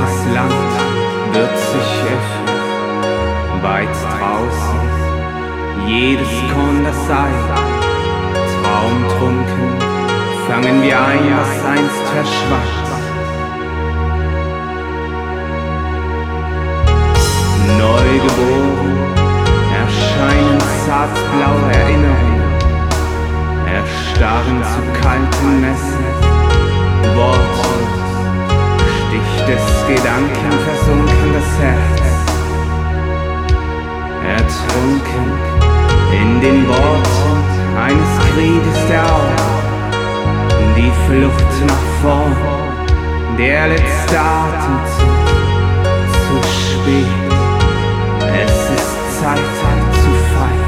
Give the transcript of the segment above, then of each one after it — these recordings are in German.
weites Land wird sich öffnen, weit draußen, jedes Korn das Sei. Traumtrunken fangen wir ein, was einst verschwand. Neugeboren erscheinen zartblaue Erinnerungen, erstarren zu kalten Messen, wortlos sticht des Gedanken versunkenes Herz. Ertrunken in den Worten eines Krieges der Augen, die Flucht nach vorn, der letzte Atemzug, zu spät, es ist Zeit zu feiern.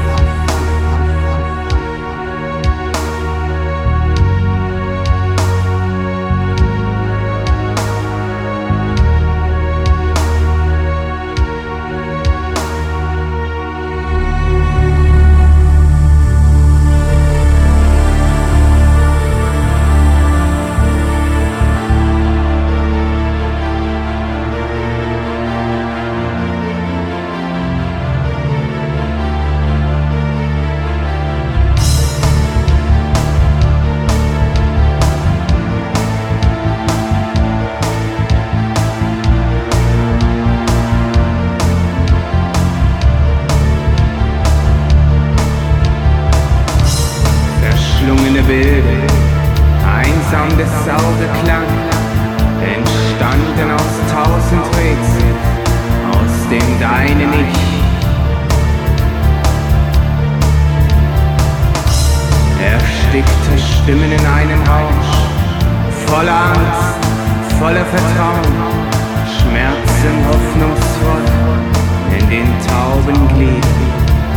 Verschlungene Bilder, einsam der saure Klang, entstanden aus 1000 Rätseln, aus dem deinen Ich. Erstickte Stimmen in einem Rausch, voller Angst, voller Vertrauen, Schmerzen hoffnungsvoll in den tauben Gliedern.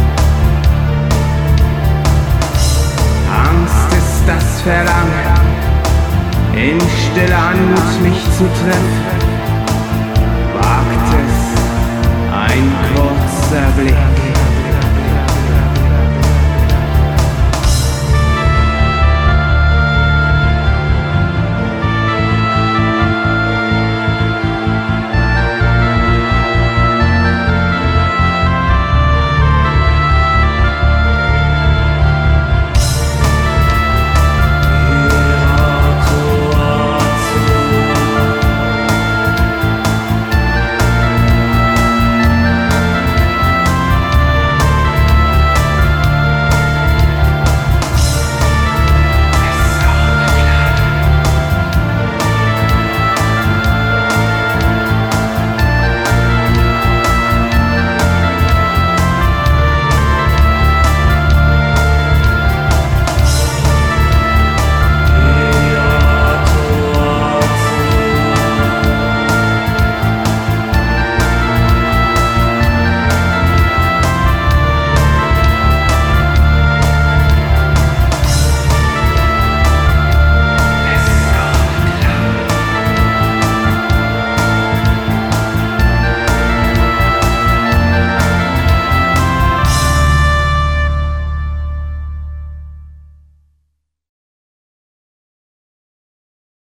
Angst ist das Verlangen, in stiller Anmut mich zu treffen,